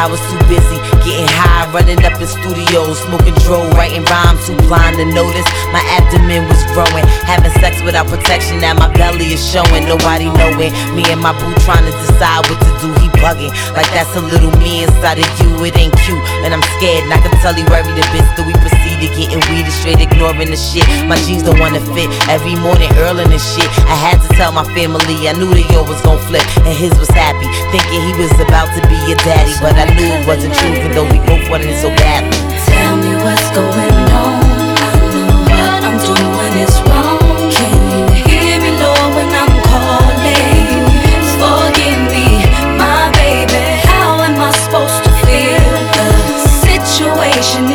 I was too busy getting high, running up in studios, smoking dro, writing rhymes, too blind to notice my abdomen was growing. Having sex without protection, now my belly is showing. Nobody knowing, me and my boo trying to decide what to do. He bugging, like that's a little me inside of you. It ain't cute, and I'm scared, and I can tell he worried a bit. So we proceed to getting weed and straight ignoring the shit. My jeans don't wanna fit, every morning earling and shit. I had to tell my family, I knew the yo was gon' flip, and his was happy, thinking he was about to be a daddy. But I knew it wasn't true, even though we both wanted it so badly.